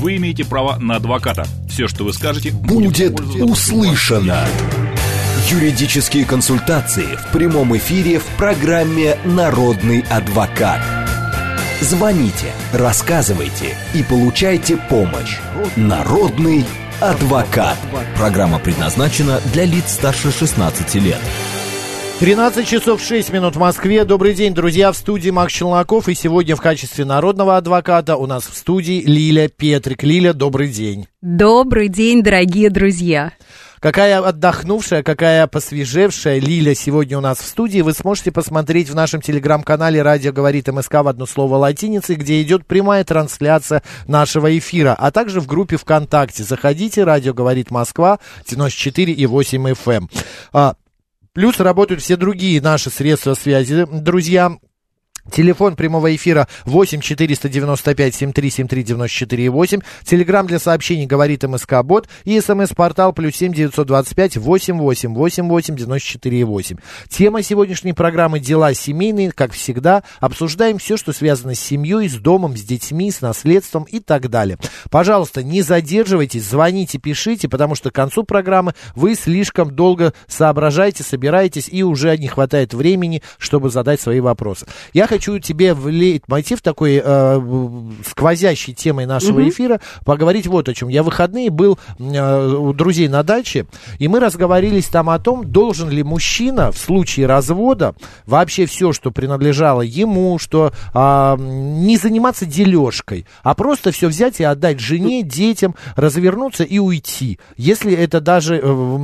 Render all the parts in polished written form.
вы имеете право на адвоката. Все, что вы скажете, будет услышано. Юридические консультации в прямом эфире в программе «Народный адвокат». Звоните, рассказывайте и получайте помощь. «Народный адвокат». Программа предназначена для лиц старше 16 лет. 13 часов 6 минут в Москве. Добрый день, друзья, в студии Макс Челноков. И сегодня в качестве народного адвоката у нас в студии Лиля Петрик. Лиля, добрый день. Добрый день, дорогие друзья. Какая отдохнувшая, какая посвежевшая Лиля сегодня у нас в студии. Вы сможете посмотреть в нашем телеграм-канале «Радио говорит МСК» в одно слово латиницей, где идет прямая трансляция нашего эфира, а также в группе ВКонтакте. Заходите, «Радио говорит Москва», 94,8 FM. Плюс работают все другие наши средства связи, друзья. Телефон прямого эфира 8 495 73 73 94 8. Телеграм для сообщений говорит МСК Бот. И СМС-портал +7 925 88 88 94 8. Тема сегодняшней программы — дела семейные. Как всегда, обсуждаем все, что связано с семьей, с домом, с детьми, с наследством и так далее. Пожалуйста, не задерживайтесь, звоните, пишите, потому что к концу программы вы слишком долго соображаете, собираетесь, и уже не хватает времени, чтобы задать свои вопросы. Я хочу тебе в лейтмотив такой сквозящей темой нашего эфира поговорить вот о чем. Я в выходные был у друзей на даче, и мы разговорились там о том, должен ли мужчина в случае развода вообще все, что принадлежало ему, что не заниматься дележкой, а просто все взять и отдать жене, детям, развернуться и уйти. Если это даже,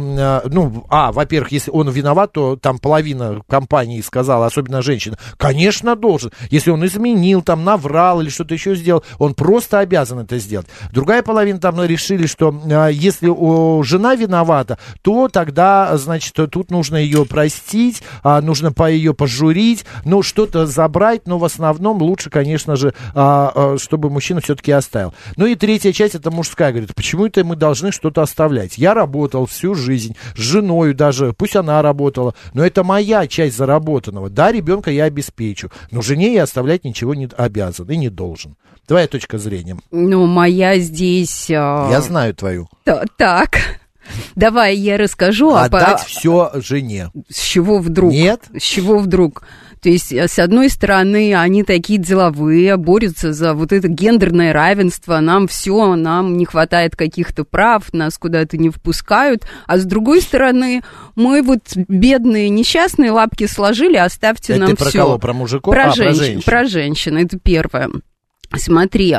во-первых, если он виноват, то там половина компании сказала, особенно женщина, конечно, должен. Если он изменил, там, наврал или что-то еще сделал, он просто обязан это сделать. Другая половина там решили, что если жена виновата, то тогда, значит, тут нужно ее простить, нужно ее пожурить, что-то забрать, но в основном лучше, конечно же, чтобы мужчина все-таки оставил. Ну и третья часть, это мужская, говорит, почему это мы должны что-то оставлять? Я работал всю жизнь, с женой даже, пусть она работала, но это моя часть заработанного. Да, ребенка я обеспечу, но жене я оставлять ничего не обязан и не должен. Твоя точка зрения. Моя здесь... Я знаю твою. Так, давай я расскажу. Отдать все жене. С чего вдруг? Нет? С чего вдруг? То есть, с одной стороны, они такие деловые, борются за вот это гендерное равенство, нам не хватает каких-то прав, нас куда-то не впускают, а с другой стороны, мы вот бедные, несчастные, лапки сложили, оставьте нам все. Это про кого? Про мужиков? Про женщин. Про женщин, это первое. Смотри,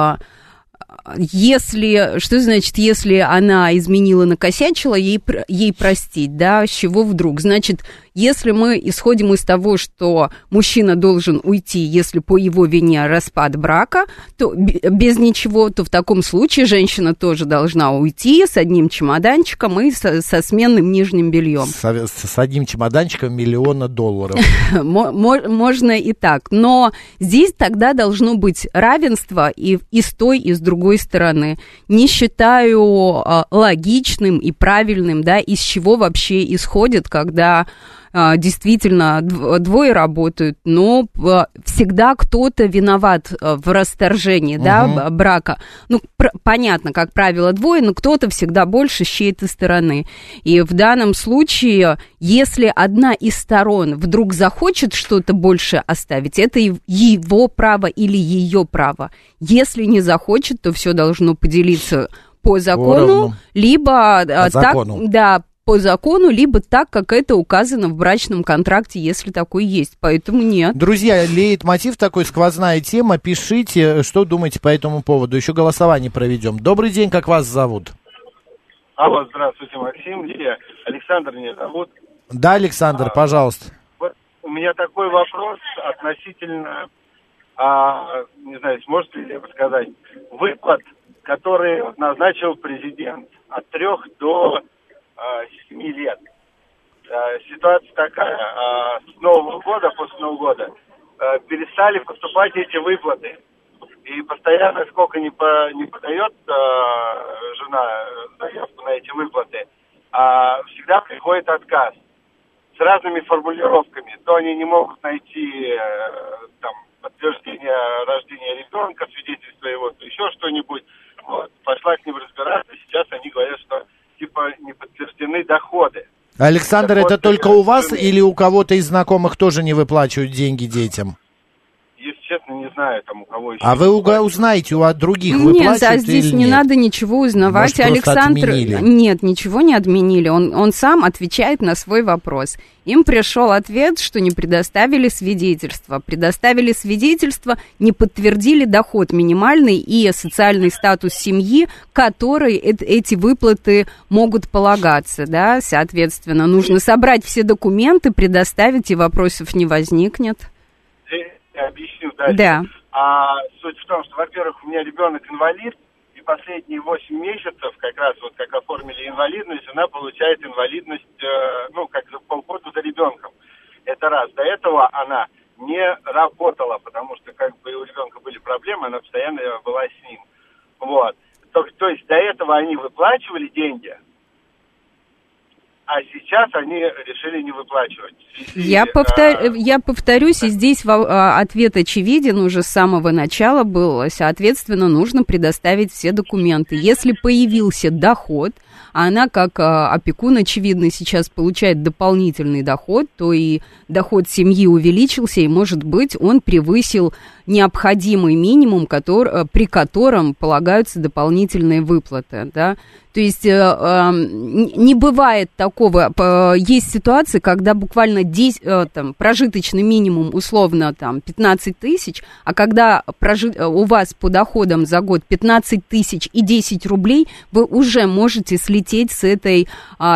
что значит, если она изменила, накосячила, ей простить, да, с чего вдруг? Значит, если мы исходим из того, что мужчина должен уйти, если по его вине распад брака, то без ничего, то в таком случае женщина тоже должна уйти с одним чемоданчиком и со сменным нижним бельем. С одним чемоданчиком $1 миллиона. Можно и так, но здесь тогда должно быть равенство и с той, и с другой стороны. Не считаю логичным и правильным, да, из чего вообще исходит, когда действительно двое работают, но всегда кто-то виноват в расторжении, да, брака. Понятно, как правило, двое, но кто-то всегда больше с чьей-то стороны. И в данном случае, если одна из сторон вдруг захочет что-то больше оставить, это его право или ее право. Если не захочет, то все должно поделиться по закону, либо по закону, либо так, как это указано в брачном контракте, если такой есть. Поэтому нет. Друзья, лейтмотив такой, сквозная тема. Пишите, что думаете по этому поводу. Еще голосование проведем. Добрый день, как вас зовут? Алло, здравствуйте, Максим. Александр меня зовут. Да, Александр, пожалуйста. Вот у меня такой вопрос относительно, не знаю, сможете ли сказать, выплат, который назначил президент от 3 до 7 лет. Ситуация такая, с Нового года, после Нового года, перестали поступать эти выплаты. И постоянно, сколько не подает жена заявку на эти выплаты, всегда приходит отказ с разными формулировками. То они не могут найти подтверждение рождения ребенка, свидетельство его, то еще что-нибудь. Вот. Александр, это только у вас или у кого-то из знакомых тоже не выплачивают деньги детям? Если честно, не знаю, там у кого еще. А вы узнаете, у других выплачивают нет, здесь или не нет? надо ничего узнавать. Может, просто Александр... отменили? Нет, ничего не отменили. Он сам отвечает на свой вопрос. Им пришел ответ, что не предоставили свидетельства. Предоставили свидетельства, не подтвердили доход минимальный и социальный статус семьи, которой эти выплаты могут полагаться. Да? Соответственно, нужно собрать все документы, предоставить, и вопросов не возникнет. Я объясню дальше. Да. Суть в том, что, во-первых, у меня ребенок инвалид, и последние 8 месяцев, как раз вот как оформили инвалидность, она получает инвалидность, как за полгода за ребенком. Это раз. До этого она не работала, потому что как бы у ребенка были проблемы, она постоянно была с ним. Вот. То есть до этого они выплачивали деньги, а сейчас они решили не выплачивать. Я повторюсь, и здесь ответ очевиден уже с самого начала был. Соответственно, нужно предоставить все документы. Если появился доход, а она как опекун, очевидно, сейчас получает дополнительный доход, то и доход семьи увеличился, и, может быть, он превысил необходимый минимум, при котором полагаются дополнительные выплаты, да. То есть не бывает такого. Есть ситуации, когда буквально прожиточный минимум условно 15 тысяч, а когда у вас по доходам за год 15 тысяч и 10 рублей, вы уже можете слететь с этой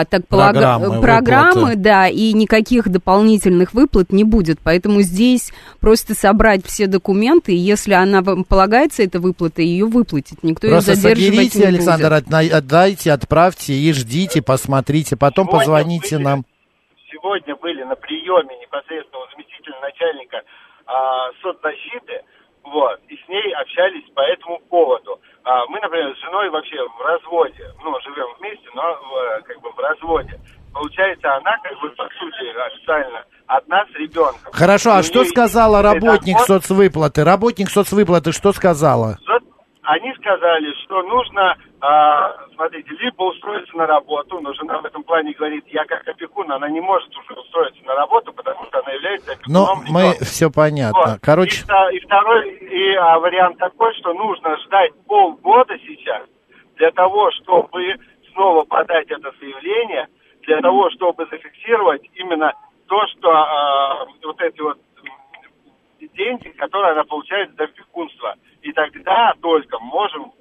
программы, да, и никаких дополнительных выплат не будет. Поэтому здесь просто собрать все документы, и если она вам полагается, эта выплата, ее выплатить. Никто просто ее задерживать не будет. Александр, отдайте, отправьте и ждите, посмотрите, потом позвоните нам. Сегодня были на приеме непосредственно у заместителя начальника соцзащиты, вот, и с ней общались по этому поводу. Мы, например, с женой вообще в разводе, живем вместе, но как бы в разводе. Получается, она как бы по сути официально одна с ребенком. Хорошо, а что сказала работник соцвыплаты? Работник соцвыплаты что сказала? Они сказали, что нужно, смотрите, либо устроиться на работу, но жена в этом плане говорит, я как опекун, она не может уже устроиться на работу, потому что она является опекуном. Ну, мы все понятно. Вот. Короче. И второй вариант такой, что нужно ждать полгода сейчас для того, чтобы снова подать это заявление, для того, чтобы зафиксировать именно то, что вот эти вот деньги, которые она получает за опекунство. И тогда только можем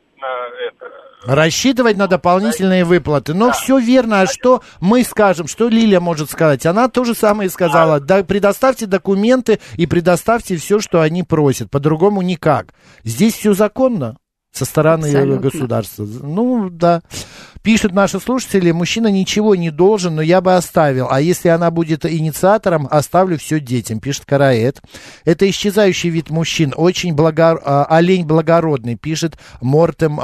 рассчитывать на дополнительные выплаты. Ну, все верно. А что мы скажем? Что Лиля может сказать? Она то же самое сказала. Да, предоставьте документы и предоставьте все, что они просят. По-другому никак. Здесь все законно со стороны государства. Ну, да. Пишут наши слушатели, мужчина ничего не должен, но я бы оставил. А если она будет инициатором, оставлю все детям, пишет Караэт. Это исчезающий вид мужчин, очень олень благородный, пишет Мортем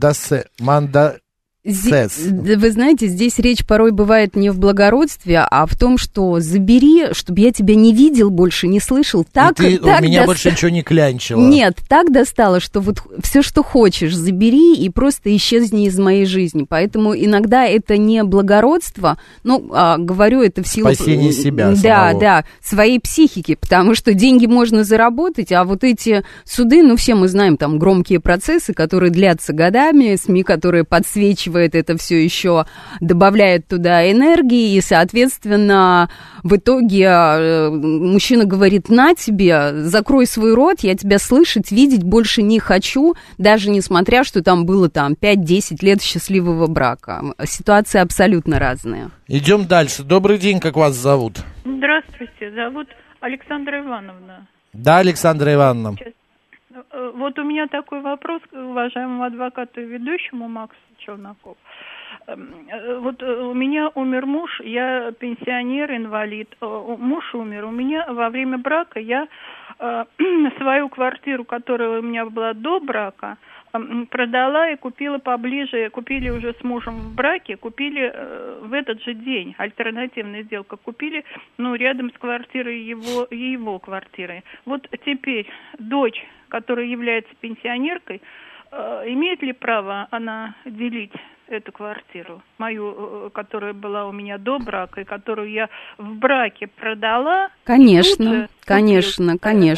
Вы знаете, здесь речь порой бывает не в благородстве, а в том, что забери, чтобы я тебя не видел больше, не слышал. Так, и ты у меня больше ничего не клянчила. Нет, так достало, что вот все, что хочешь, забери и просто исчезни из моей жизни. Поэтому иногда это не благородство, говорю это в силу... Спасение себя самого. Да, своей психики, потому что деньги можно заработать, а вот эти суды, все мы знаем, там громкие процессы, которые длятся годами, СМИ, которые подсвечивают это все еще, добавляет туда энергии, и, соответственно, в итоге мужчина говорит, на тебе, закрой свой рот, я тебя слышать, видеть больше не хочу, даже несмотря, что там было 5-10 лет счастливого брака. Ситуация абсолютно разная. Идем дальше. Добрый день, как вас зовут? Здравствуйте, зовут Александра Ивановна. Да, Александра Ивановна. Вот у меня такой вопрос к уважаемому адвокату и ведущему Максу Челнокову. Вот у меня умер муж, я пенсионер, инвалид. Муж умер. У меня во время брака я свою квартиру, которая у меня была до брака, продала и купила поближе, купили уже с мужем в браке, купили в этот же день, альтернативная сделка, купили, рядом с квартирой его квартирой. Вот теперь дочь, которая является пенсионеркой, имеет ли право она делить эту квартиру, мою, которая была у меня до брака, и которую я в браке продала? Конечно, конечно.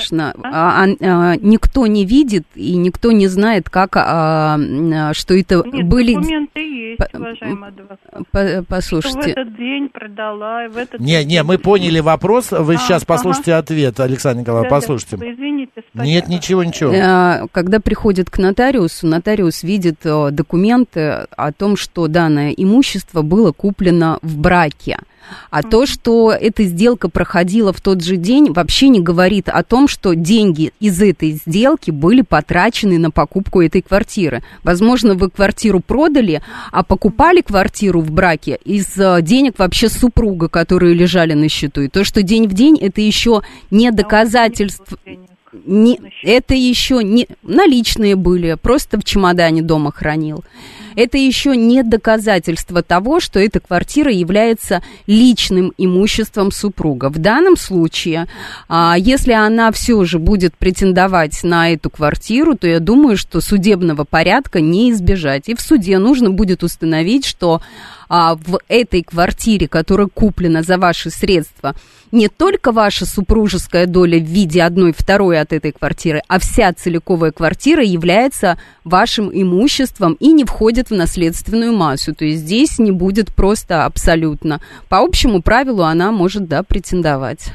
Никто не видит и никто не знает, как, что это Нет, были... документы есть, уважаемый адвокат. Послушайте. Что в этот день продала, и в этот Не, мы поняли вопрос. Вы сейчас послушайте ответ, Александр Николаевич, послушайте. Извините, спасибо. Нет, ничего. Когда приходит к нотариусу, нотариус видит документы о том, что данное имущество было куплено в браке. А то, что эта сделка проходила в тот же день, вообще не говорит о том, что деньги из этой сделки были потрачены на покупку этой квартиры. Возможно, вы квартиру продали, а покупали квартиру в браке из денег вообще супруга, которые лежали на счету. И то, что день в день, это еще не доказательство... это еще не наличные были, просто в чемодане дома хранил. Это еще не доказательство того, что эта квартира является личным имуществом супруга. В данном случае, если она все же будет претендовать на эту квартиру, то я думаю, что судебного порядка не избежать. И в суде нужно будет установить, что в этой квартире, которая куплена за ваши средства, не только ваша супружеская доля в виде 1/2 от этой квартиры, а вся целиковая квартира является вашим имуществом и не входит в наследственную массу. То есть здесь не будет просто абсолютно. По общему правилу она может, претендовать.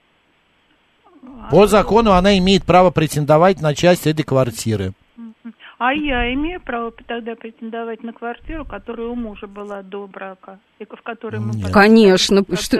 По закону она имеет право претендовать на часть этой квартиры. А я имею право тогда претендовать на квартиру, которая у мужа была до брака, и в которой мы... Конечно,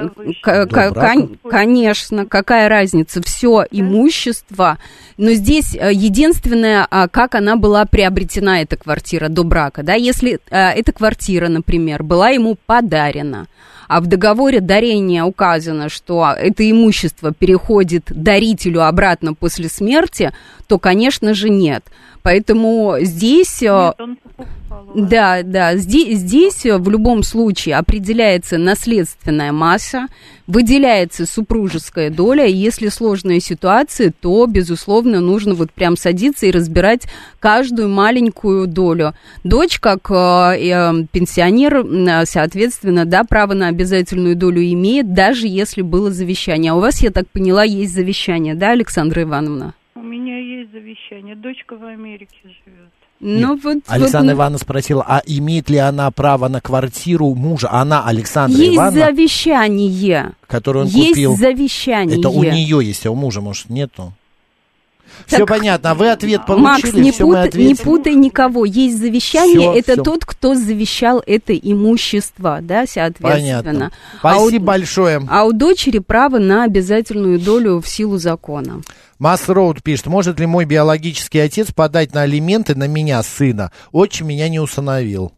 конечно, какая разница, все имущество, но здесь единственное, как она была приобретена, эта квартира, до брака, если эта квартира, например, была ему подарена, а в договоре дарения указано, что это имущество переходит дарителю обратно после смерти, то, конечно же, нет. Поэтому здесь... Нет, он покупал. Здесь в любом случае определяется наследственная масса, выделяется супружеская доля, и если сложная ситуация, то, безусловно, нужно прям садиться и разбирать каждую маленькую долю. Дочь, как пенсионер, соответственно, право на обязательную долю имеет, даже если было завещание. А у вас, я так поняла, есть завещание, да, Александра Ивановна? У меня есть завещание. Дочка в Америке живет. Александра Ивановна спросила, а имеет ли она право на квартиру мужа? Она, Александра Ивановна... Есть завещание. Которое он есть купил. Есть завещание. Это у нее есть, а у мужа, может, нету? Все понятно, вы ответ получили, Макс, не путай никого. Есть завещание, это тот, кто завещал это имущество, соответственно. Понятно. Спасибо большое. А у дочери право на обязательную долю в силу закона. Масс Роуд пишет, может ли мой биологический отец подать на алименты на меня, сына? Отчим меня не усыновил.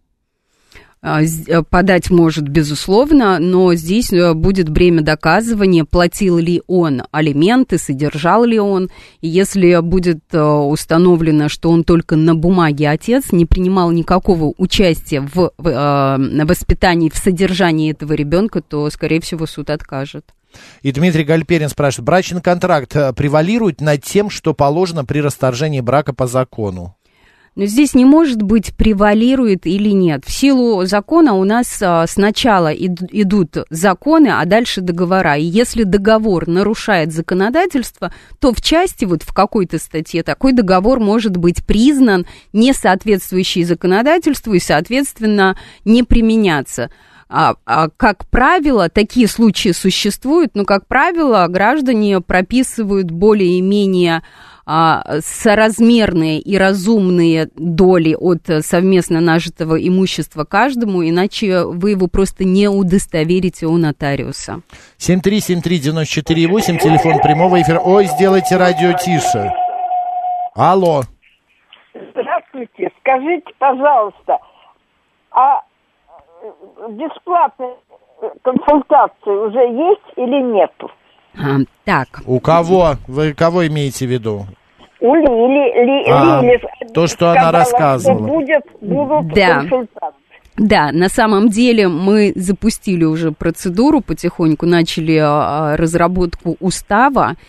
Подать может, безусловно, но здесь будет бремя доказывания, платил ли он алименты, содержал ли он. И если будет установлено, что он только на бумаге отец, не принимал никакого участия в воспитании, в содержании этого ребенка, то, скорее всего, суд откажет. И Дмитрий Гальперин спрашивает, брачный контракт превалирует над тем, что положено при расторжении брака по закону? Но здесь не может быть, превалирует или нет. В силу закона у нас сначала идут законы, а дальше договора. И если договор нарушает законодательство, то в части, в какой-то статье, такой договор может быть признан несоответствующий законодательству и, соответственно, не применяться. Как правило, такие случаи существуют, но, как правило, граждане прописывают более-менее соразмерные и разумные доли от совместно нажитого имущества каждому, иначе вы его просто не удостоверите у нотариуса. 7373948, телефон прямого эфира. Ой, сделайте радио тише. Алло. Здравствуйте. Скажите, пожалуйста, а бесплатные консультации уже есть или нету? Так. У кого? Вы кого имеете в виду? У Лили. То, что она рассказывала. Будут консультации. Да, на самом деле мы запустили уже процедуру потихоньку, начали разработку устава.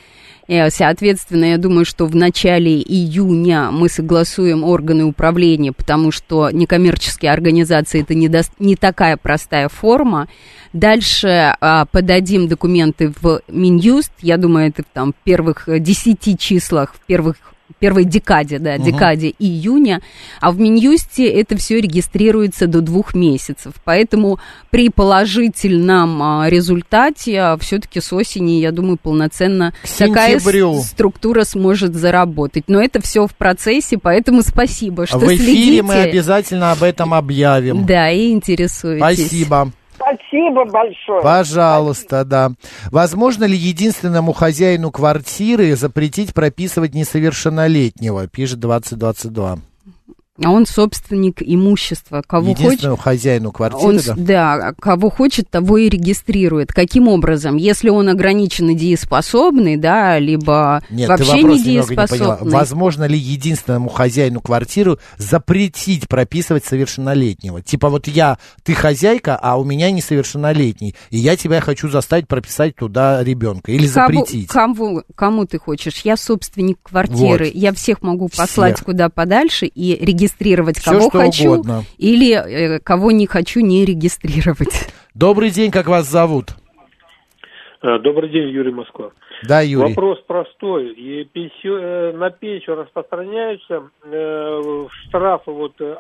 Соответственно, я думаю, что в начале июня мы согласуем органы управления, потому что некоммерческие организации – это не такая простая форма. Дальше подадим документы в Минюст, я думаю, это там в первых 10 числах, в первой декаде, декаде июня, а в Минюсте это все регистрируется до 2 месяцев. Поэтому при положительном результате все-таки с осени, я думаю, полноценно такая структура сможет заработать. Но это все в процессе, поэтому спасибо, что следите. В эфире мы обязательно об этом объявим. Да, и интересуетесь. Спасибо. Спасибо большое. Пожалуйста, да. Возможно ли единственному хозяину квартиры запретить прописывать несовершеннолетнего, пишет 2022. А он собственник имущества. Кого единственному хочет, хозяину квартиры, да, кого хочет, того и регистрирует. Каким образом? Если он ограниченно дееспособный, да, либо вообще не дееспособный. Возможно ли единственному хозяину квартиры запретить прописывать совершеннолетнего? Типа вот ты хозяйка, а у меня несовершеннолетний, и я тебя хочу заставить прописать туда ребенка или запретить. Кому ты хочешь? Я собственник квартиры, вот. Я всех могу послать куда подальше и регистрировать кого хочу угодно. Или кого не хочу не регистрировать. Добрый день, как вас зовут? Добрый день, Юрий, Москва. Да, Юрий. Вопрос простой. На пенсию распространяются штрафы,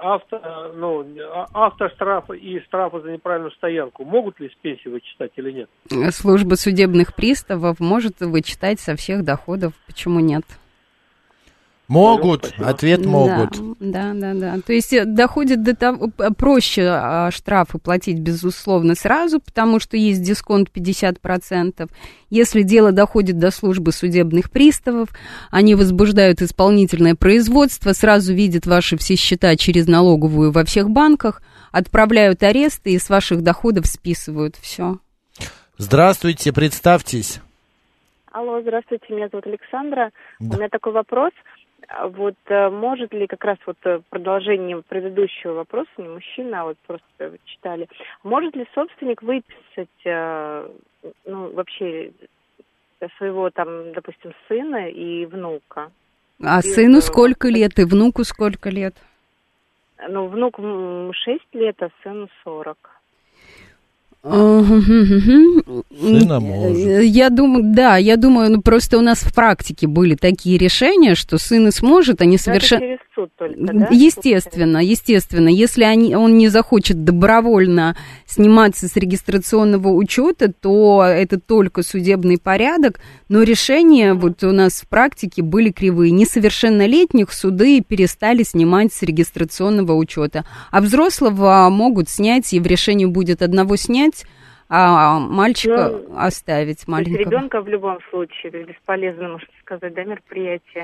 автоштрафы и штрафы за неправильную стоянку. Могут ли с пенсии вычитать или нет? Служба судебных приставов может вычитать со всех доходов. Почему нет? Могут, ответ могут. Да. То есть доходит до того, проще штрафы платить, безусловно, сразу, потому что есть дисконт 50%. Если дело доходит до службы судебных приставов, они возбуждают исполнительное производство, сразу видят ваши все счета через налоговую во всех банках, отправляют аресты и с ваших доходов списывают все. Здравствуйте, представьтесь. Алло, здравствуйте, меня зовут Александра. Да. У меня такой вопрос. Вот может ли как раз продолжением предыдущего вопроса, не мужчина, а просто читали, может ли собственник выписать, вообще своего там, допустим, сына и внука? А сыну сколько лет и внуку сколько лет? Внуку 6 лет, а сыну 40. Сына может. Я думаю, просто у нас в практике были такие решения, что сын и сможет, они совершенно... через суд только, да? Естественно. Если он не захочет добровольно сниматься с регистрационного учета, то это только судебный порядок, но решения у нас в практике были кривые. Несовершеннолетних суды перестали снимать с регистрационного учета, а взрослого могут снять, и в решении будет одного снять, а мальчика оставить маленького. Ребенка в любом случае бесполезно, можно сказать, мероприятие.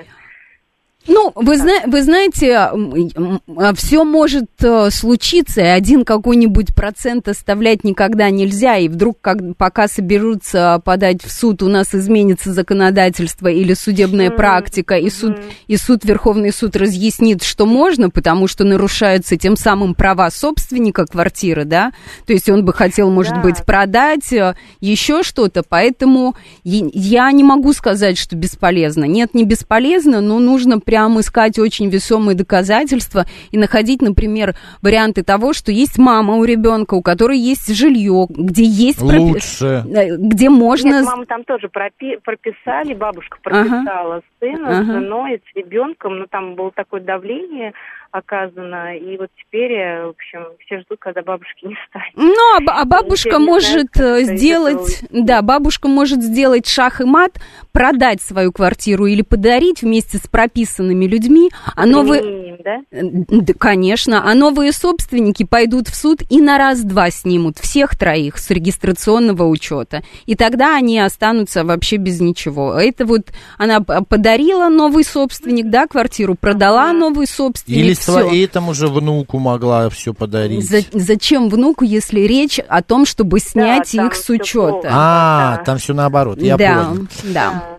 Вы знаете, все может случиться, и один какой-нибудь процент оставлять никогда нельзя, и вдруг, пока соберутся подать в суд, у нас изменится законодательство или судебная практика, и суд, Верховный суд разъяснит, что можно, потому что нарушаются тем самым права собственника квартиры, да, то есть он бы хотел, может быть, продать, еще что-то, поэтому я не могу сказать, что бесполезно. Нет, не бесполезно, но нужно прям искать очень весомые доказательства и находить, например, варианты того, что есть мама у ребенка, у которой есть жилье, где есть... Лучше. Где можно... Нет, маму там тоже прописали, бабушка прописала сына с женой, с ребенком, но там было такое давление оказано, и вот теперь, в общем, все ждут, когда бабушки не станет. А бабушка может сделать... Да, бабушка может сделать шах и мат, продать свою квартиру или подарить вместе с прописанными людьми, да? Да, конечно, а новые собственники пойдут в суд и на раз-два снимут всех троих с регистрационного учета, и тогда они останутся вообще без ничего. Это она подарила новый собственник, да, квартиру, продала новый собственник. Или этому же внуку могла все подарить. Зачем внуку, если речь о том, чтобы снять их с учета? Там все наоборот, я понял. Да.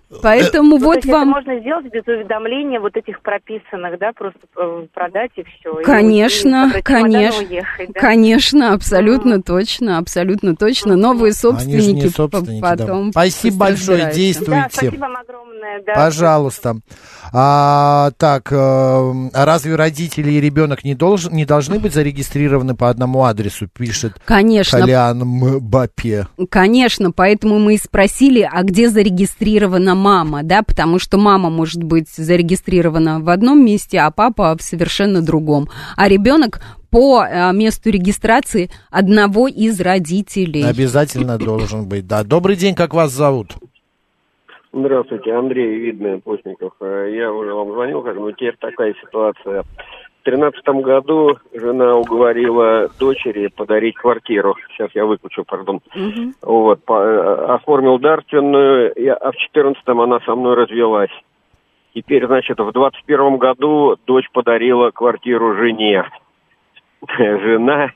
Поэтому вот это вам... можно сделать без уведомления вот этих прописанных, да, просто продать и все. Конечно, конечно, уехать, да? Конечно, абсолютно точно, абсолютно точно. Новые собственники, потом... Да. Спасибо большое, действуйте. Да, спасибо вам огромное. Да. Пожалуйста. Так, разве родители и ребенок не должны быть зарегистрированы по одному адресу, пишет Колян Мбаппе. Конечно, поэтому мы и спросили, а где зарегистрирована мама, да, потому что мама может быть зарегистрирована в одном месте, а папа в совершенно другом, а ребенок по месту регистрации одного из родителей. Обязательно должен быть, да. Добрый день, как вас зовут? Здравствуйте, Андрей, Видное, Постников. Я уже вам звонил, но теперь такая ситуация. В 2013 году жена уговорила дочери подарить квартиру. Сейчас я выключу, пардон. Вот, оформил дарственную, а в 2014 она со мной развелась. Теперь, значит, в 2021 году дочь подарила квартиру жене. Жена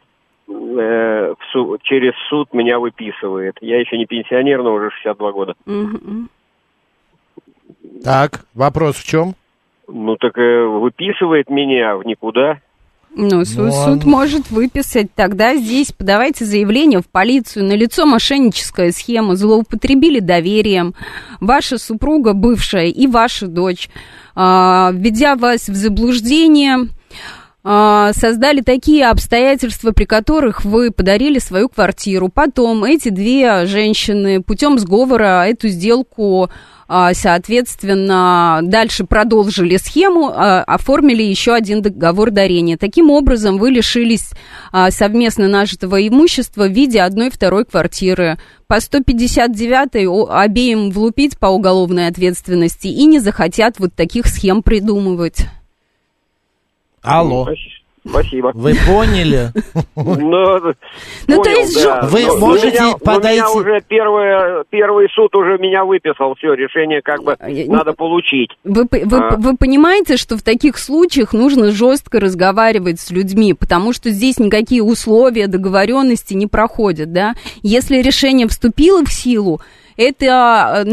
через суд меня выписывает. Я еще не пенсионер, но уже 62 года. Так, вопрос в чем? Ну, так выписывает меня в никуда. Ну, суд может выписать. Тогда здесь подавайте заявление в полицию. Налицо мошенническая схема. Злоупотребили доверием. Ваша супруга бывшая и ваша дочь, введя вас в заблуждение, создали такие обстоятельства, при которых вы подарили свою квартиру. Потом эти две женщины путем сговора эту сделку, соответственно, дальше продолжили схему, оформили еще один договор дарения. Таким образом, вы лишились совместно нажитого имущества в виде одной второй квартиры. По 159-й обеим влупить по уголовной ответственности и не захотят вот таких схем придумывать. Алло. Спасибо. Вы поняли? Ну, то есть да. Вы можете подойти... Меня уже первый суд уже меня выписал, все, решение как бы надо получить. Вы понимаете, что в таких случаях нужно жестко разговаривать с людьми, потому что здесь никакие условия, договоренности не проходят, да? Если решение вступило в силу, это,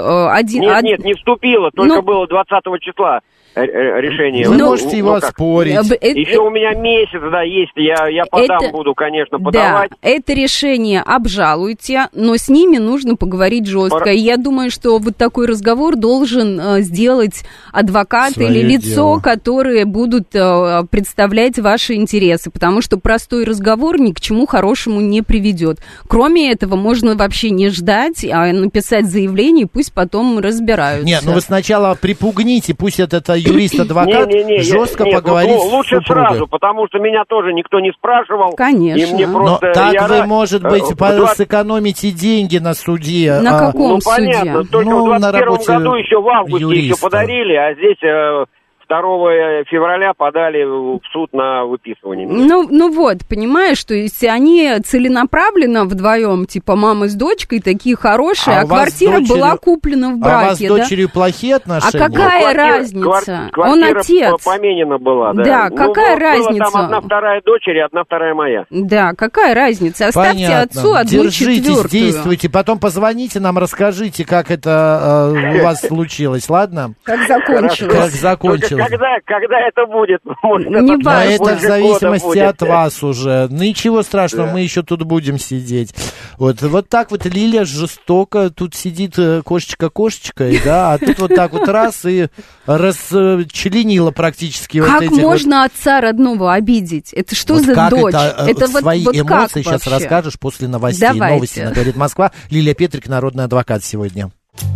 Нет, не вступило, только было 20 числа. Решение. Вы можете его оспорить. Еще у меня месяц, да, есть, я буду, конечно, подавать. Да, это решение обжалуйте, но с ними нужно поговорить жестко. И я думаю, что вот такой разговор должен сделать адвокат или лицо, которые будут представлять ваши интересы, потому что простой разговор ни к чему хорошему не приведет. Кроме этого, можно вообще не ждать, а написать заявление, пусть потом разбираются. Нет, вы сначала припугните, пусть это юрист-адвокат жестко поговорит с лучше супругой. Сразу, потому что меня тоже никто не спрашивал. Конечно. И мне просто, но так вы, может быть, сэкономите деньги на суде. На каком суде? Понятно, только в 2021 году еще в августе еще подарили, а здесь 2 февраля подали в суд на выписывание. Ну вот, понимаешь, что если они целенаправленно вдвоем, типа мама с дочкой, такие хорошие, а квартира была куплена в браке. А у вас с дочерью плохие отношения? А какая разница? Он отец. Поменена была, да. Да, какая разница? Была там одна вторая дочери, одна вторая моя. Да, какая разница? Оставьте отцу одну четвертую. Держитесь, действуйте, потом позвоните нам, расскажите, как это у вас случилось, ладно? Как закончилось. Как закончилось. Когда это будет? Не важно. Это в зависимости от вас уже. Ничего страшного, мы еще тут будем сидеть. Вот так вот Лилия жестоко тут сидит кошечка-кошечкой, да, а тут вот так вот раз и расчленила практически вот этих. Как можно отца родного обидеть? Это что за дочь? Это свои эмоции сейчас расскажешь после новостей. Давайте. Новости на «Говорит Москва». Лилия Петрик, народный адвокат сегодня.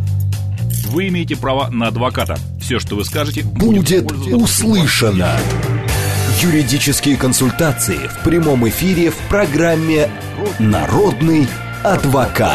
Вы имеете право на адвоката. Все, что вы скажете, будет услышано. Юридические консультации в прямом эфире в программе «Народный адвокат».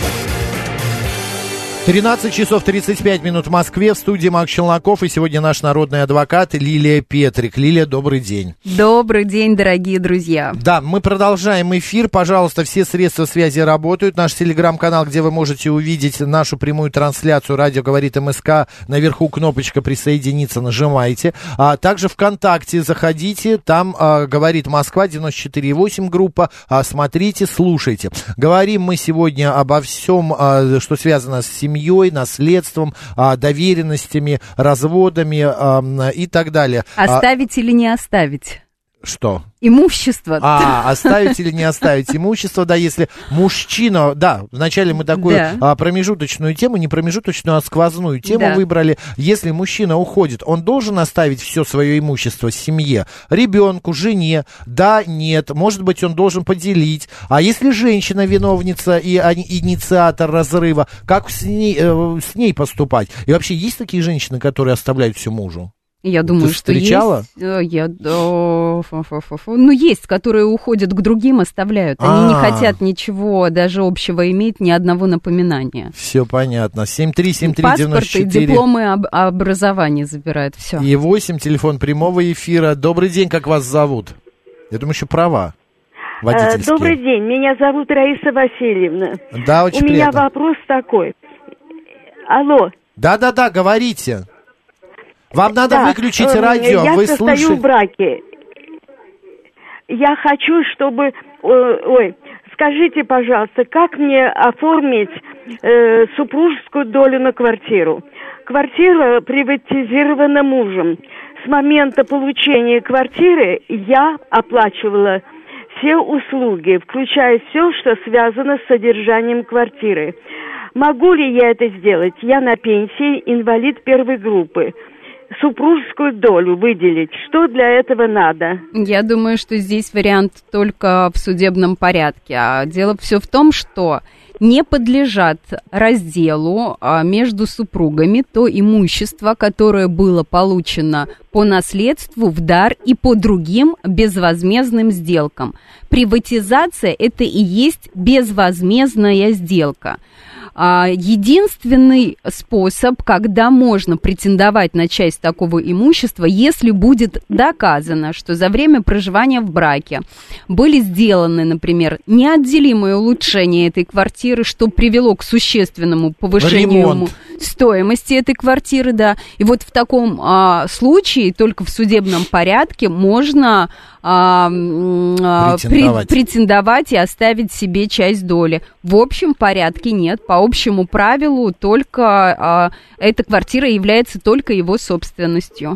13 часов 35 минут в Москве, в студии Макс Челноков, и сегодня наш народный адвокат Лилия Петрик. Лилия, добрый день. Добрый день, дорогие друзья. Да, мы продолжаем эфир. Пожалуйста, все средства связи работают. Наш телеграм-канал, где вы можете увидеть нашу прямую трансляцию «Радио говорит МСК». Наверху кнопочка «Присоединиться», нажимайте. А также ВКонтакте заходите, там «Говорит Москва», 94,8 группа. Смотрите, слушайте. Говорим мы сегодня обо всем, что связано с семьей, семьей, наследством, доверенностями, разводами и так далее. Оставить или не оставить? Что? Имущество. Оставить или не оставить имущество, да, если мужчина, да, вначале мы такую промежуточную тему, не промежуточную, а сквозную тему выбрали. Если мужчина уходит, он должен оставить все свое имущество семье, ребенку, жене, да, нет, может быть, он должен поделить. А если женщина виновница и инициатор разрыва, как с ней поступать? И вообще, есть такие женщины, которые оставляют все мужу? Я думаю, ты встречала? Что есть. Есть, которые уходят к другим, оставляют. Они не хотят ничего даже общего иметь, ни одного напоминания. Все понятно. 7373948. Паспорт и дипломы образования забирают. Все. И 8, телефон прямого эфира. Добрый день, как вас зовут? Я думаю, еще права водительские. Добрый день, меня зовут Раиса Васильевна. Да, очень приятно. У меня вопрос такой. Алло. Да, говорите. Вам надо выключить радио, я вы состою слушаете. в браке. Я хочу, чтобы... скажите, пожалуйста, как мне оформить супружескую долю на квартиру? Квартира приватизирована мужем. С момента получения квартиры я оплачивала все услуги, включая все, что связано с содержанием квартиры. Могу ли я это сделать? Я на пенсии, инвалид первой группы. Супружескую долю выделить. Что для этого надо? Я думаю, что здесь вариант только в судебном порядке. А дело все в том, что не подлежат разделу между супругами то имущество, которое было получено по наследству, в дар и по другим безвозмездным сделкам. Приватизация – это и есть безвозмездная сделка. Единственный способ, когда можно претендовать на часть такого имущества, если будет доказано, что за время проживания в браке были сделаны, например, неотделимые улучшения этой квартиры, что привело к существенному повышению стоимости этой квартиры, да. И вот в таком случае только в судебном порядке можно претендовать и оставить себе часть доли. В общем порядке нет. По общему правилу только эта квартира является только его собственностью.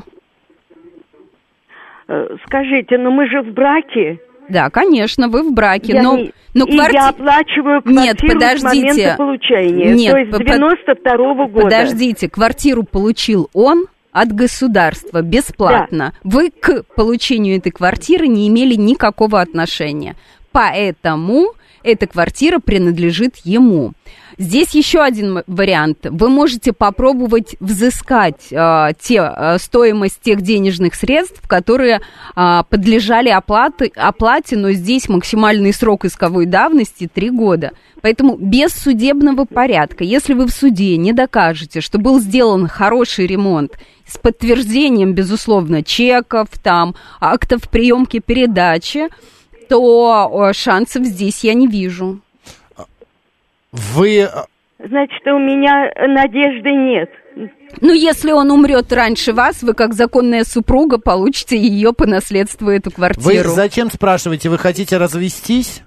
Скажите, но мы же в браке. Да, конечно, вы в браке, я я оплачиваю квартиру с момента получения, то есть с 92-го года. Подождите, квартиру получил он от государства бесплатно. Да. Вы к получению этой квартиры не имели никакого отношения. Поэтому эта квартира принадлежит ему. Здесь еще один вариант. Вы можете попробовать взыскать стоимость тех денежных средств, которые подлежали оплате, но здесь максимальный срок исковой давности 3 года. Поэтому без судебного порядка, если вы в суде не докажете, что был сделан хороший ремонт с подтверждением, безусловно, чеков, актов приемки передачи, то шансов здесь я не вижу. Значит, у меня надежды нет. Ну, если он умрет раньше вас, вы, как законная супруга, получите ее по наследству, эту квартиру. Вы зачем спрашиваете? Вы хотите развестись?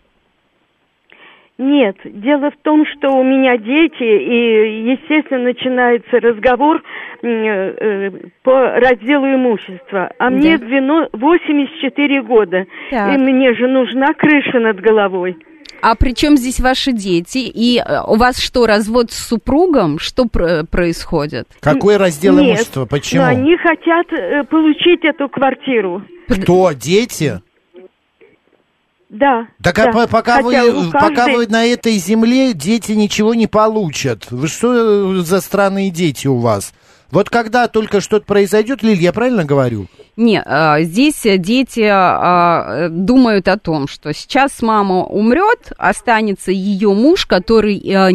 Нет, дело в том, что у меня дети, и, естественно, начинается разговор по разделу имущества. А мне 84 года, так. И мне же нужна крыша над головой. А при чем здесь ваши дети? И у вас что, развод с супругом? Что происходит? Какой раздел имущества? Почему? Но они хотят получить эту квартиру. Кто? Дети? Да. Так да. Пока вы на этой земле, дети ничего не получат. Вы что за странные дети у вас? Вот когда только что-то произойдет, Лиль, я правильно говорю? Нет, здесь дети думают о том, что сейчас мама умрет, останется ее муж, который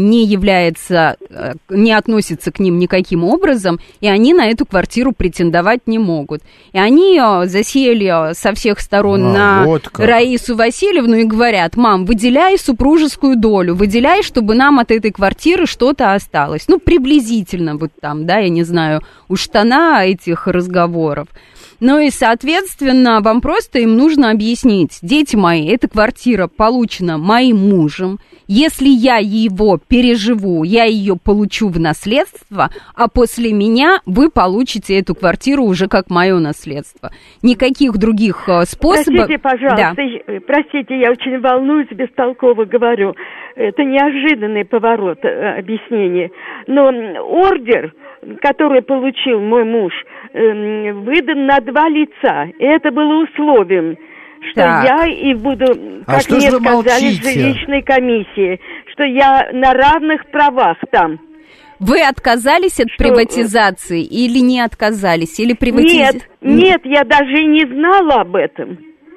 не относится к ним никаким образом, и они на эту квартиру претендовать не могут. И они засели со всех сторон на Раису Васильевну и говорят: мам, выделяй супружескую долю, выделяй, чтобы нам от этой квартиры что-то осталось. Ну, приблизительно вот там, да, я не знаю, уж тона этих разговоров. Но Ну и, соответственно, вам просто им нужно объяснить: дети мои, эта квартира получена моим мужем. Если я его переживу, я ее получу в наследство, а после меня вы получите эту квартиру уже как мое наследство. Никаких других способов... Простите, пожалуйста, да. Простите, я очень волнуюсь, бестолково говорю. Это неожиданный поворот объяснения. Но ордер, который получил мой муж, выдан на 2 лица. И это было условием, что так. Я и буду, как мне сказали, в жилищной комиссии, что я на равных правах там. Вы отказались от приватизации или не отказались? Или Нет, я даже и не знала об этом,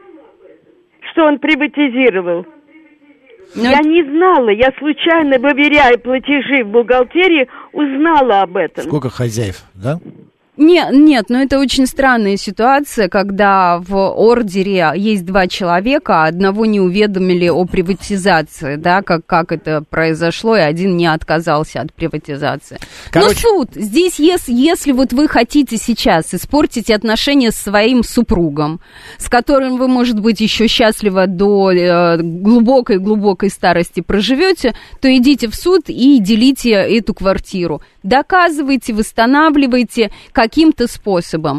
что он приватизировал. Я не знала, я случайно, выверяя платежи в бухгалтерии, узнала об этом. Сколько хозяев, да? Нет, но это очень странная ситуация, когда в ордере есть 2 человека, а одного не уведомили о приватизации, да, как это произошло, и один не отказался от приватизации. Но суд, здесь, если вот вы хотите сейчас испортить отношения с своим супругом, с которым вы, может быть, еще счастливо до глубокой старости проживете, то идите в суд и делите эту квартиру. Доказывайте, восстанавливайте каким-то способом.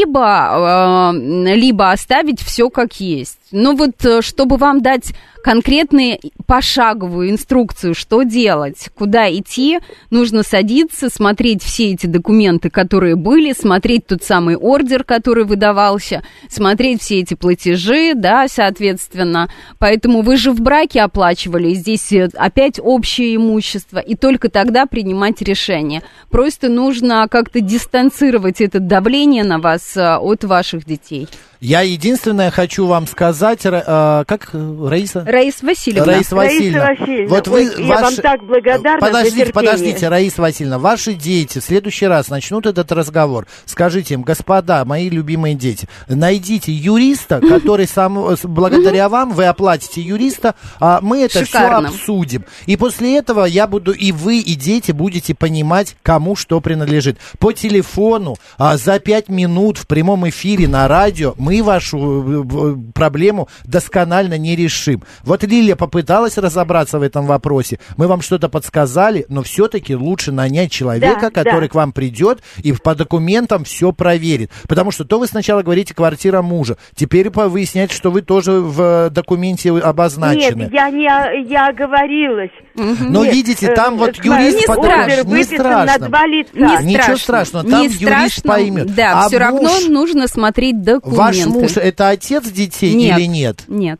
Либо оставить все как есть. Но вот, чтобы вам дать конкретную пошаговую инструкцию, что делать, куда идти, нужно садиться, смотреть все эти документы, которые были, смотреть тот самый ордер, который выдавался, смотреть все эти платежи, да, соответственно. Поэтому вы же в браке оплачивали, здесь опять общее имущество, и только тогда принимать решение. Просто нужно как-то дистанцировать это давление на вас от ваших детей. Я единственное хочу вам сказать, как Раиса? Раиса Васильевна. Раиса Васильевна. Вот я вам так благодарна за терпение. Подождите, Раиса Васильевна, ваши дети в следующий раз начнут этот разговор. Скажите им: господа, мои любимые дети, найдите юриста, который благодаря вам, вы оплатите юриста, а мы это все обсудим. И после этого я буду, и вы, и дети будете понимать, кому что принадлежит. По телефону за 5 минут в прямом эфире на радио мы вашу проблему досконально не решим. Вот Лилия попыталась разобраться в этом вопросе, мы вам что-то подсказали, но все-таки лучше нанять человека, который к вам придет и по документам все проверит. Потому что то вы сначала говорите квартира мужа, теперь выясняется, что вы тоже в документе обозначены. Нет, я оговорилась. Но видите, там вот юрист не страшно. На 2 лица. Ничего страшного, там юрист поймет. Да, все равно нужно смотреть документы. Ваш муж это отец детей или нет? Нет.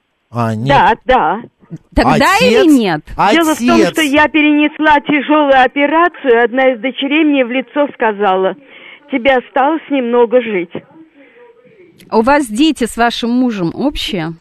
Нет. Да. Тогда или нет? Дело в том, что я перенесла тяжелую операцию. Одна из дочерей мне в лицо сказала: тебе осталось немного жить. У вас дети с вашим мужем общие?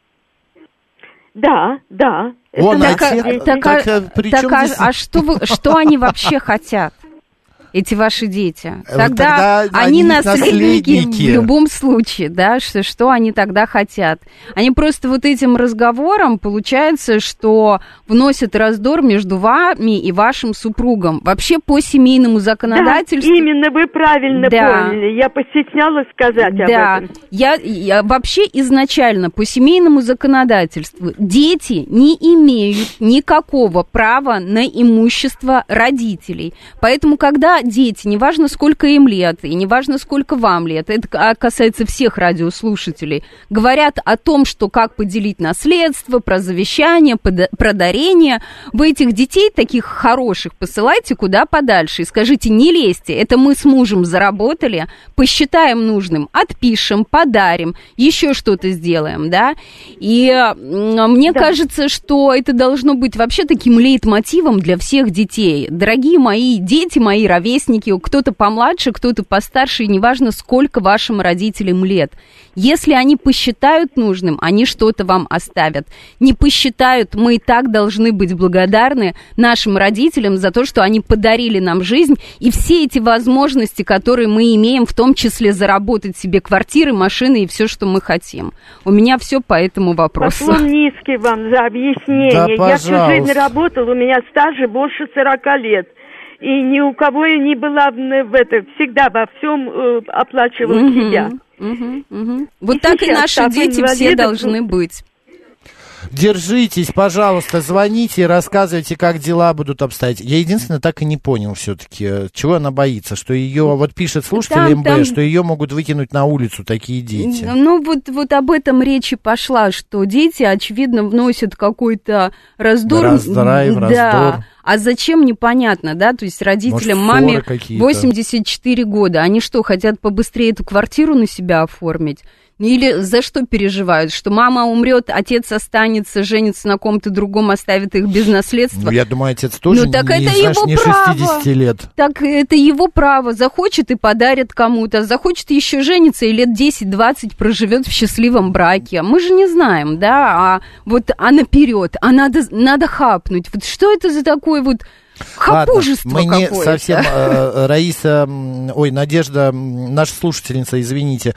Да. Он отец. А что они вообще хотят? Эти ваши дети. Тогда они наследники в любом случае, да, что они тогда хотят. Они просто вот этим разговором, получается, что вносят раздор между вами и вашим супругом. Вообще по семейному законодательству... Да, именно, вы правильно поняли. Я постеснялась сказать об этом. Я вообще изначально по семейному законодательству дети не имеют никакого права на имущество родителей. Поэтому, когда дети, неважно, сколько им лет, и неважно, сколько вам лет, это касается всех радиослушателей, говорят о том, что как поделить наследство, про завещание, про дарение, вы этих детей, таких хороших, посылайте куда подальше и скажите: не лезьте, это мы с мужем заработали, посчитаем нужным, отпишем, подарим, еще что-то сделаем, да, и мне кажется, что это должно быть вообще таким лейтмотивом для всех детей. Дорогие мои дети, мои ровесники, кто-то помладше, кто-то постарше, и неважно, сколько вашим родителям лет. Если они посчитают нужным, они что-то вам оставят. Не посчитают, мы и так должны быть благодарны нашим родителям за то, что они подарили нам жизнь и все эти возможности, которые мы имеем, в том числе заработать себе квартиры, машины и все, что мы хотим. У меня все по этому вопросу. Поклон низкий вам за объяснение. Да, я всю жизнь работала, у меня стажа больше 40 лет. и ни у кого я не была всегда во всем оплачивала себя. Вот так и наши дети все должны быть. Держитесь, пожалуйста, звоните и рассказывайте, как дела будут обстоять. Я единственное так и не понял все-таки, чего она боится, что ее, вот пишет слушатель МБ, что ее могут выкинуть на улицу такие дети. Ну вот об этом речь и пошла, что дети, очевидно, вносят какой-то раздор. Раздрайв, раздор. А зачем, непонятно, да, то есть родителям, маме 84 года, они что, хотят побыстрее эту квартиру на себя оформить? Или за что переживают? Что мама умрет, отец останется, женится на ком-то другом, оставит их без наследства? Ну, я думаю, отец тоже так не 60 лет. Так это его право. Захочет и подарит кому-то, захочет еще жениться и лет 10-20 проживет в счастливом браке. Мы же не знаем, да, а наперед, надо хапнуть. Вот что это за такой вот... Хапужество мы не какое-то. совсем, Надежда, наша слушательница, извините,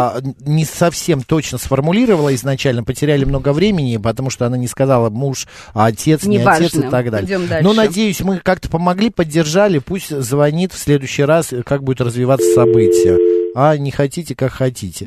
не совсем точно сформулировала изначально, потеряли много времени, потому что она не сказала муж, отец, не отец и так далее. Но, надеюсь, мы как-то помогли, поддержали, пусть звонит в следующий раз, как будет развиваться событие. Не хотите, как хотите.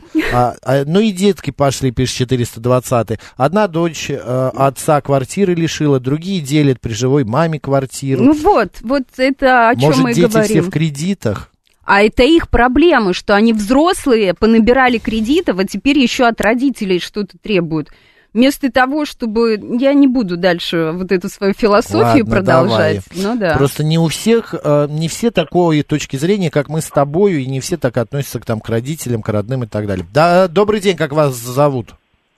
Ну и детки пошли, пишет 420-й. Одна дочь отца квартиры лишила, другие делят при живой маме квартиру. Ну вот это о чем мы и говорим. Может, дети все в кредитах? А это их проблемы, что они взрослые, понабирали кредитов, а теперь еще от родителей что-то требуют. Вместо того, чтобы... Я не буду дальше вот эту свою философию продолжать. Ну, да. Просто не у всех, не все такой точки зрения, как мы с тобою, и не все так относятся к родителям, к родным и так далее. Да, добрый день, как вас зовут?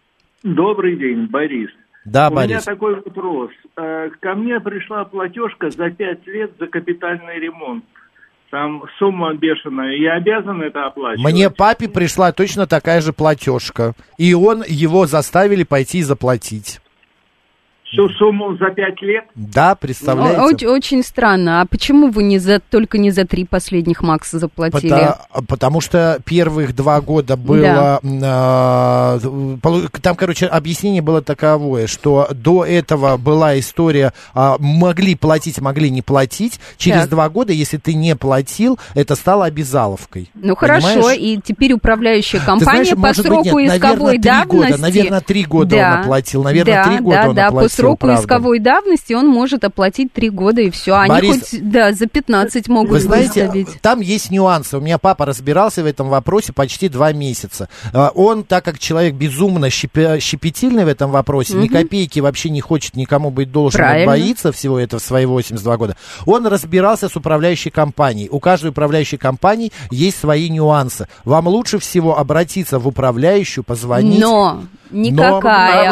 Добрый день, Борис. Да, Борис. У меня такой вопрос. Ко мне пришла платежка за 5 лет за капитальный ремонт. Там сумма бешеная. Я обязан это оплачивать? Мне папе пришла точно такая же платежка. И его заставили пойти и заплатить. Всю сумму за 5 лет? Да, представляете? Очень странно. А почему вы только не за 3 последних Макса заплатили? Потому что первых 2 года было... Да. Там, объяснение было таковое, что до этого была история, могли платить, могли не платить. Через 2 года, если ты не платил, это стало обязаловкой. Ну, хорошо, и теперь управляющая компания по сроку исковой давности... Наверное, 3 года он оплатил. Наверное, 3 года он оплатил. Сроку исковой давности он может оплатить 3 года, и все. Они Борис, за 15 могут вы знаете, выставить. Там есть нюансы. У меня папа разбирался в этом вопросе почти 2 месяца. Он, так как человек безумно щепетильный в этом вопросе, ни копейки вообще не хочет никому быть должен, он боится всего этого в свои 82 года, он разбирался с управляющей компанией. У каждой управляющей компании есть свои нюансы. Вам лучше всего обратиться в управляющую, позвонить. Но никакая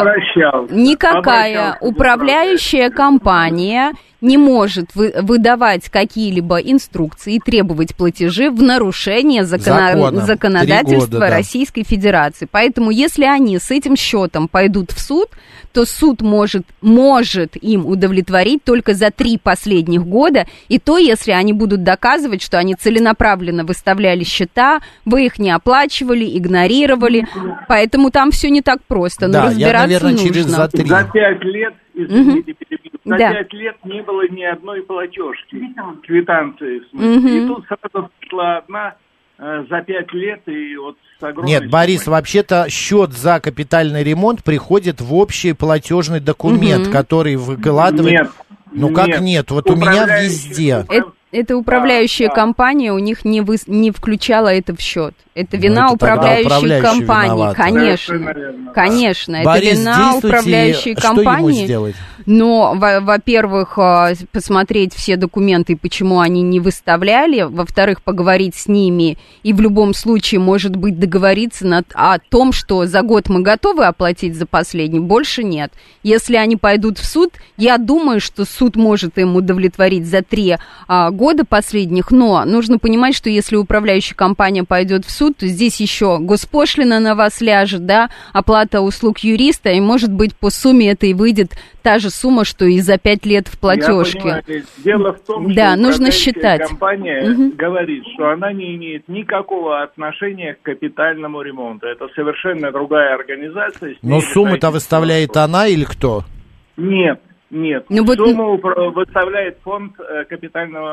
управляющая компания не может выдавать какие-либо инструкции и требовать платежи в нарушение законодательства Российской Федерации. Поэтому, если они с этим счетом пойдут в суд, то суд может им удовлетворить только за 3 последних года, и то, если они будут доказывать, что они целенаправленно выставляли счета, вы их не оплачивали, игнорировали, поэтому там все не так просто, но разбираться нужно. За 5 лет, извините, перебью, за 5 лет не было ни одной платежки, квитанции, в смысле. И тут сразу пришла одна за 5 лет, и вот с огромной... Нет, Борис, вообще-то счет за капитальный ремонт приходит в общий платежный документ, который выкладывает... Нет. Ну как нет? Вот у меня везде... Это управляющая компания у них не включала это в счет. Это вина управляющей компании. Конечно. Борис, это вина управляющей компании. Что ему сделать? Но, во-первых, посмотреть все документы, почему они не выставляли. Во-вторых, поговорить с ними. И в любом случае, может быть, договориться о том, что за год мы готовы оплатить за последний, больше нет. Если они пойдут в суд, я думаю, что суд может им удовлетворить за 3 года последних. Но нужно понимать, что если управляющая компания пойдет в суд, то здесь еще госпошлина на вас ляжет, да, оплата услуг юриста, и, может быть, по сумме это и выйдет та же сумма, что и за 5 лет в платежке. Дело в том, что нужно считать. Компания говорит, что она не имеет никакого отношения к капитальному ремонту. Это совершенно другая организация. Но сумму-то выставляет она или кто? Нет. Сумму выставляет фонд капитального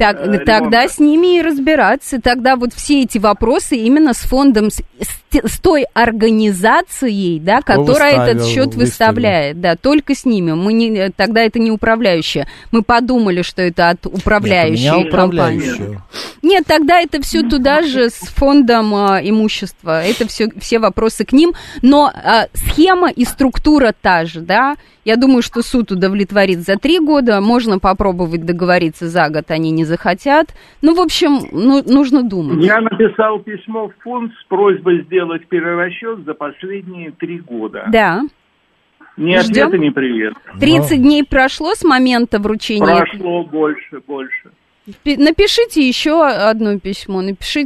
Тогда с ними и разбираться. Тогда вот все эти вопросы именно с фондом, с той организацией, да, которая этот счет выставляет. Да, только с ними. Тогда это не управляющая. Мы подумали, что это от управляющей компании. Нет, тогда это все туда же с фондом имущества. Это все вопросы к ним. Но схема и структура та же, да. Я думаю, что суд удовлетворит за 3 года. Можно попробовать договориться за год, они не захотят. Ну, в общем, нужно думать. Я написал письмо в фонд с просьбой сделать перерасчет за последние 3 года. Да. Ни ответа, ни привет. 30 дней прошло с момента вручения? Прошло больше. Напишите еще одно письмо,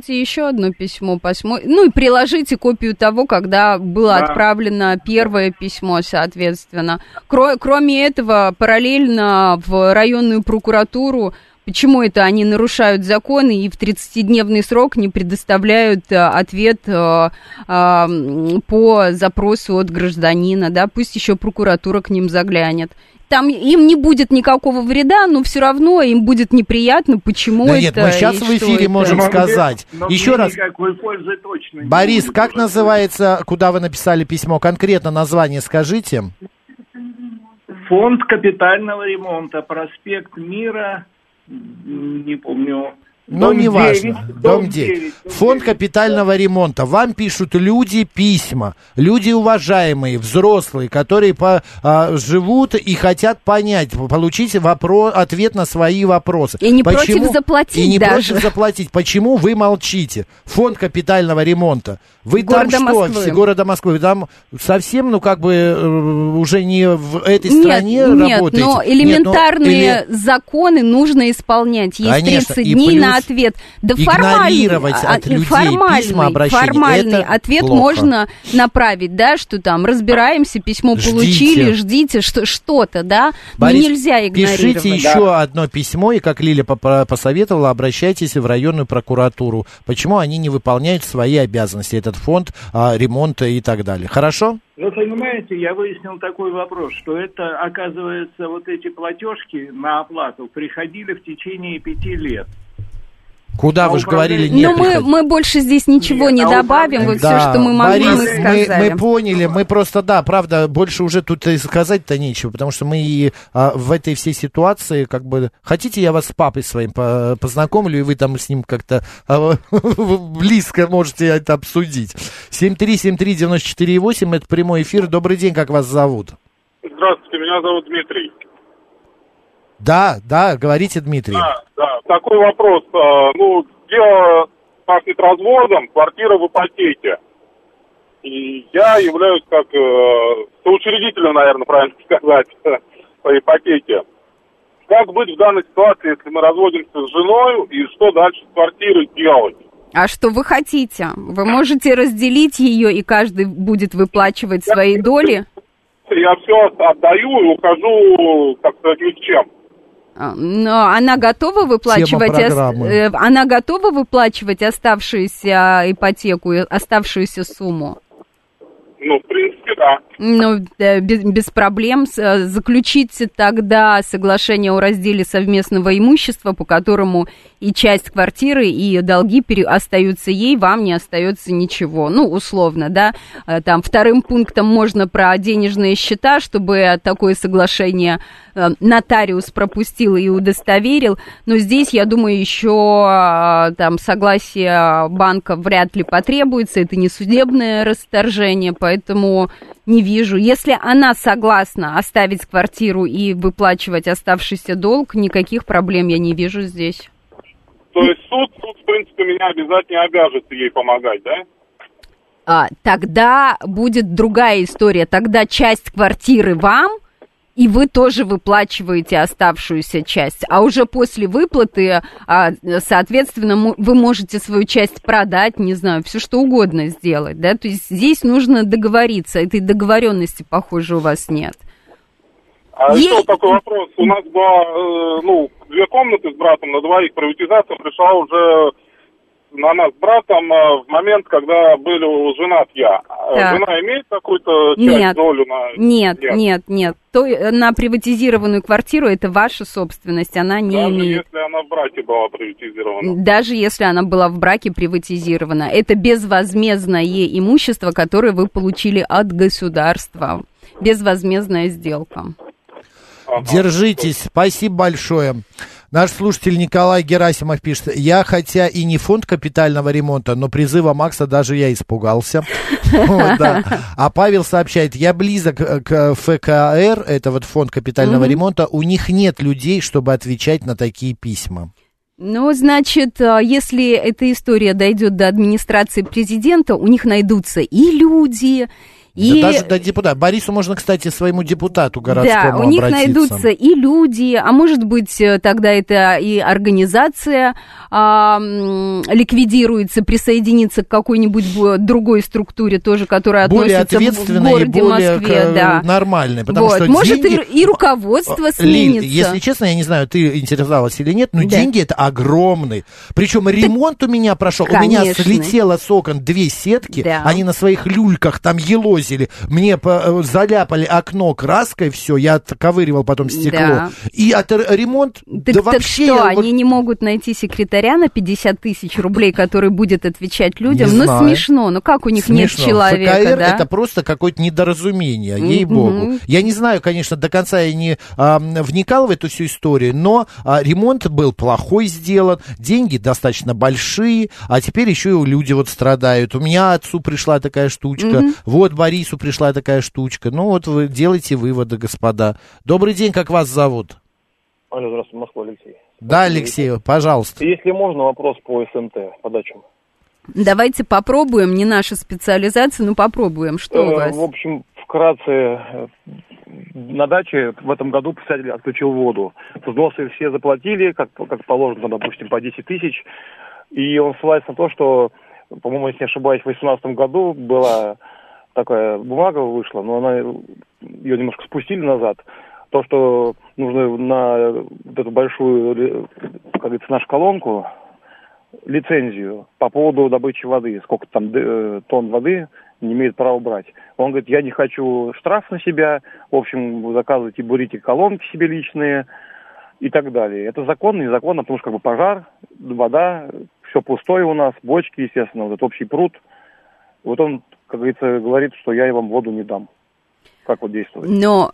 ну и приложите копию того, когда было отправлено первое письмо, соответственно. Кроме этого, параллельно в районную прокуратуру, почему это они нарушают законы и в 30-дневный срок не предоставляют ответ по запросу от гражданина, да, пусть еще прокуратура к ним заглянет. Там им не будет никакого вреда, но все равно им будет неприятно, почему это... Нет, мы сейчас в эфире можем сказать. Еще раз, Борис, как называется, куда вы написали письмо? Конкретно название скажите. Фонд капитального ремонта, проспект Мира, не помню... Ну, неважно. Дом 9. Фонд капитального ремонта. Вам пишут люди письма. Люди уважаемые, взрослые, которые живут и хотят понять, получить ответ на свои вопросы. И не против заплатить И не даже. против заплатить. Почему вы молчите? Фонд капитального ремонта. Вы города там что? Москвы. Города Москвы. Вы там совсем, уже не в этой стране работаете. Нет, но элементарные законы нужно исполнять. Есть, конечно, 30 дней на ответ. Да игнорировать от людей письма, обращения, формальный ответ плохо. можно направить, да, что там разбираемся, письмо получили, ждите что-то, да, Борис, но нельзя игнорировать. Пишите еще одно письмо, и, как Лиля посоветовала, обращайтесь в районную прокуратуру. Почему они не выполняют свои обязанности, этот фонд ремонта и так далее. Хорошо? Вы понимаете, я выяснил такой вопрос, что это, оказывается, вот эти платежки на оплату приходили в течение 5 лет. Куда, вы же говорили, нет. Но мы больше здесь ничего не добавим, вот все, что мы могли, Борис, мы сказали. Мы поняли, мы просто, да, правда, больше уже тут и сказать-то нечего, потому что мы и в этой всей ситуации, как бы, хотите, я вас с папой своим познакомлю, и вы там с ним как-то близко можете это обсудить. 7373948, это прямой эфир. Добрый день, как вас зовут? Здравствуйте, меня зовут Дмитрий. Да, говорите, Дмитрий. Да, такой вопрос. Дело пахнет разводом, квартира в ипотеке. И я являюсь как соучредителем, наверное, правильно сказать, по ипотеке. Как быть в данной ситуации, если мы разводимся с женой, и что дальше с квартирой делать? А что вы хотите? Вы можете разделить ее, и каждый будет выплачивать свои доли? Я все отдаю и ухожу, так сказать, ни с чем. Но она готова выплачивать оставшуюся ипотеку, оставшуюся сумму? Ну, в принципе, да. Ну, без проблем. Заключите тогда соглашение о разделе совместного имущества, по которому и часть квартиры, и долги остаются ей, вам не остается ничего. Ну, условно, да. Там вторым пунктом можно про денежные счета, чтобы такое соглашение нотариус пропустил и удостоверил. Но здесь, я думаю, еще там согласие банка вряд ли потребуется. Это не судебное расторжение, поэтому не вижу. Если она согласна оставить квартиру и выплачивать оставшийся долг, никаких проблем я не вижу здесь. То есть суд, в принципе, меня обязательно обяжет ей помогать, да? Тогда будет другая история. Тогда часть квартиры вам, и вы тоже выплачиваете оставшуюся часть. А уже после выплаты, соответственно, вы можете свою часть продать, не знаю, все что угодно сделать, да? То есть здесь нужно договориться. Этой договоренности, похоже, у вас нет. Еще такой вопрос. У нас была, 2 комнаты с братом на 2, приватизация пришла уже на нас с братом в момент, когда были женат я. Так. Жена имеет какую-то часть, долю на... Нет. На приватизированную квартиру это ваша собственность, она не имеет. Даже если она в браке была приватизирована. Даже если она была в браке приватизирована. Это безвозмездное имущество, которое вы получили от государства. Безвозмездная сделка. Держитесь, спасибо большое. Наш слушатель Николай Герасимов пишет: я хотя и не фонд капитального ремонта, но призыва Макса даже я испугался. А Павел сообщает: я близок к ФКР, это вот фонд капитального ремонта, у них нет людей, чтобы отвечать на такие письма. Ну, значит, если эта история дойдет до администрации президента, у них найдутся и люди... И... Да даже до депутата. Борису можно, кстати, своему депутату городскому обратиться. Да, у них найдутся и люди, а может быть, тогда это и организация ликвидируется, присоединится к какой-нибудь другой структуре тоже, которая более относится в городе Москве. Да. Нормальной, потому вот. что может, деньги... и руководство сменится. Лиль, если честно, я не знаю, ты интересовалась или нет, но деньги это огромные. Причем ремонт у меня прошел. У меня слетело с окон 2 сетки, они на своих люльках там елозили. Мне заляпали окно краской, все, я отковыривал потом стекло. Да. И ремонт, так вообще... Так что, они не могут найти секретаря на 50 тысяч рублей, который будет отвечать людям? Ну, смешно, ну как у них смешно. Нет человека, ФКР да? это просто какое-то недоразумение, ей-богу. Я не знаю, конечно, до конца я не вникал в эту всю историю, но ремонт был плохой сделан, деньги достаточно большие, а теперь еще и люди вот страдают. У меня отцу пришла такая штучка, вот Борису пришла такая штучка. Ну вот вы делайте выводы, господа. Добрый день, как вас зовут? Алло, здравствуйте, Москва, Алексей. Да, Алексей, пожалуйста. Если можно, вопрос по СМТ, по дачам. Давайте попробуем, не наша специализация, но попробуем. Что у вас? В общем, вкратце, на даче в этом году председатель отключил воду. Взносы все заплатили, как положено, допустим, по 10 тысяч. И он ссылается на то, что, по-моему, если не ошибаюсь, в 2018 году была такая бумага вышла, но ее немножко спустили назад. То, что нужно на вот эту большую, как говорится, нашу колонку лицензию по поводу добычи воды. Сколько там тонн воды не имеет права брать. Он говорит, я не хочу штраф на себя, в общем, заказывайте, бурите колонки себе личные и так далее. Это законно, незаконно, потому что как бы пожар, вода, все пустое у нас, бочки, естественно, вот этот общий пруд. Вот он, как говорится, говорит, что я вам воду не дам. Как вот действовать? Но,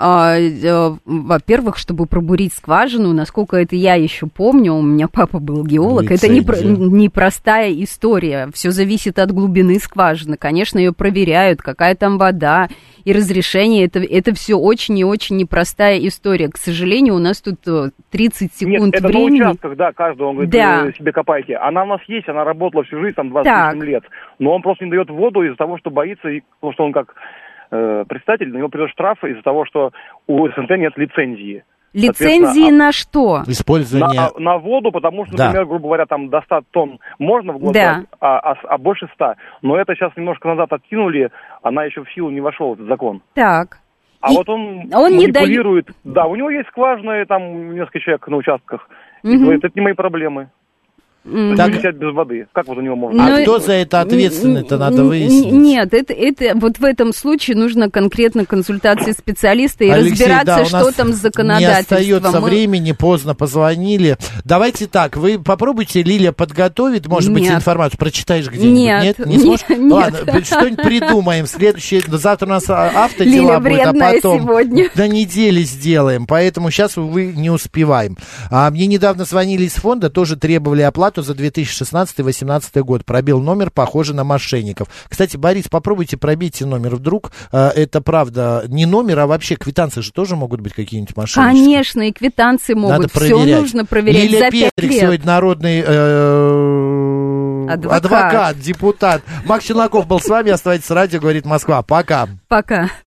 во-первых, чтобы пробурить скважину, насколько это я еще помню, у меня папа был геолог, это непростая история. Все зависит от глубины скважины. Конечно, ее проверяют, какая там вода и разрешение. Это все очень и очень непростая история. К сожалению, у нас тут 30 секунд это времени. На участках, да, каждого, он говорит, себе копайте. Она у нас есть, она работала всю жизнь, там 28 лет. Но он просто не дает воду из-за того, что боится, потому что он как... председатель, на него придет штраф из-за того, что у СНТ нет лицензии. Лицензии на что? Использование... На воду, потому что, например, грубо говоря, там до 100 тонн можно в год дать, а больше 100. Но это сейчас немножко назад откинули, она еще в силу не вошел, этот закон. Так. А вот он манипулирует. Да, у него есть скважины, там несколько человек на участках. И говорит, это не мои проблемы. Так, без воды. Как вот у него можно? А кто за это ответственный-то, надо выяснить. Нет, это вот в этом случае нужно конкретно консультации специалиста и Алексей, разбираться, что там с законодательством. Не остается времени, поздно позвонили. Давайте так, вы попробуйте, Лилия подготовит, может быть, информацию, прочитаешь где-нибудь? Нет? Не сможешь? Ладно, что-нибудь придумаем. Завтра у нас автодела будет, а потом сегодня. до недели сделаем, поэтому сейчас, увы, не успеваем. Мне недавно звонили из фонда, тоже требовали оплату за 2016-2018 год. Пробил номер, похоже на мошенников. Кстати, Борис, попробуйте пробейте номер вдруг. Это правда не номер, а вообще квитанции же тоже могут быть какие-нибудь мошеннические. Конечно, и квитанции могут. Надо проверять. Все нужно проверять. Лилия за 5 Петрик лет. сегодня народный адвокат, депутат. Макс Челноков был с вами. Оставайтесь с радио, говорит Москва. Пока. Пока.